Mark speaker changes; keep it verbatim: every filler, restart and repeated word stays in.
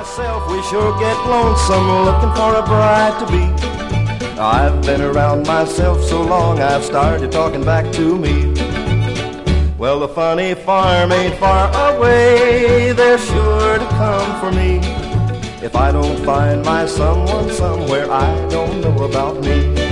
Speaker 1: myself, we sure get lonesome looking for a bride to be. I've been around myself so long, I've started talking back to me. Well, the funny farm ain't far away, they're sure to come for me if I don't find my someone somewhere I don't know about me.